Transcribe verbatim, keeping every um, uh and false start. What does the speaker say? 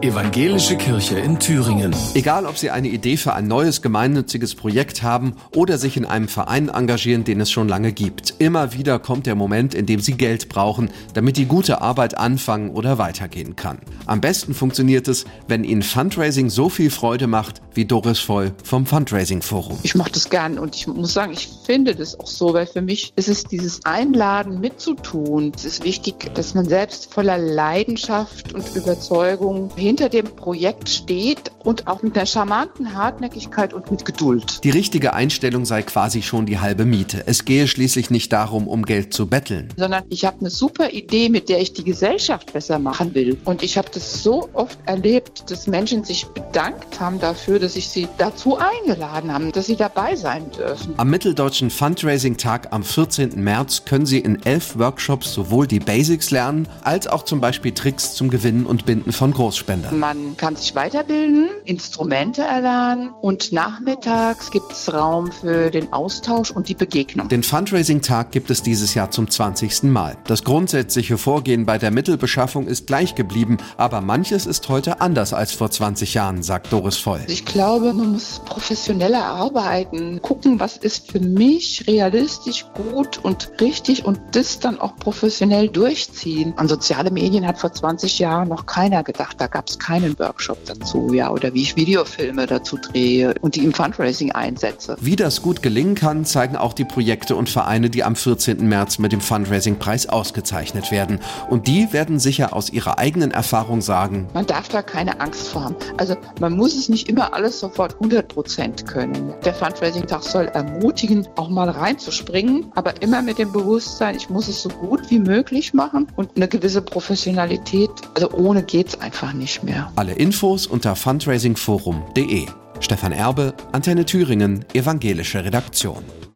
Evangelische Kirche in Thüringen. Egal, ob Sie eine Idee für ein neues gemeinnütziges Projekt haben oder sich in einem Verein engagieren, den es schon lange gibt. Immer wieder kommt der Moment, in dem Sie Geld brauchen, damit die gute Arbeit anfangen oder weitergehen kann. Am besten funktioniert es, wenn Ihnen Fundraising so viel Freude macht wie Doris Voll vom Fundraising Forum. Ich mache das gern und ich muss sagen, ich finde das auch so, weil für mich ist es dieses Einladen mitzutun. Es ist wichtig, dass man selbst voller Leidenschaft und Überzeugung hinter dem Projekt steht und auch mit einer charmanten Hartnäckigkeit und mit Geduld. Die richtige Einstellung sei quasi schon die halbe Miete. Es gehe schließlich nicht darum, um Geld zu betteln. Sondern ich habe eine super Idee, mit der ich die Gesellschaft besser machen will. Und ich habe das so oft erlebt, dass Menschen sich bedankt haben dafür, dass ich sie dazu eingeladen habe, dass sie dabei sein dürfen. Am Mitteldeutschen Fundraising-Tag am vierzehnten März können Sie in elf Workshops sowohl die Basics lernen, als auch zum Beispiel Tricks zum Gewinnen und Binden von Großspendern. Man kann sich weiterbilden, Instrumente erlernen und nachmittags gibt es Raum für den Austausch und die Begegnung. Den Fundraising-Tag gibt es dieses Jahr zum zwanzigsten Mal. Das grundsätzliche Vorgehen bei der Mittelbeschaffung ist gleich geblieben, aber manches ist heute anders als vor zwanzig Jahren, sagt Doris Voll. Ich glaube, man muss professioneller arbeiten, gucken, was ist für mich realistisch, gut und richtig und das dann auch professionell durchziehen. An soziale Medien hat vor zwanzig Jahren noch keiner gedacht, da gab es keinen Workshop dazu, ja, oder wie ich Videofilme dazu drehe und die im Fundraising einsetze. Wie das gut gelingen kann, zeigen auch die Projekte und Vereine, die am vierzehnten März mit dem Fundraising-Preis ausgezeichnet werden. Und die werden sicher aus ihrer eigenen Erfahrung sagen: Man darf da keine Angst vor haben. Also man muss es nicht immer alles sofort hundert Prozent können. Der Fundraising-Tag soll ermutigen, auch mal reinzuspringen, aber immer mit dem Bewusstsein, ich muss es so gut wie möglich machen und eine gewisse Professionalität, also ohne geht's einfach nicht mehr. Alle Infos unter fundraising forum punkt de. Stefan Erbe, Antenne Thüringen, evangelische Redaktion.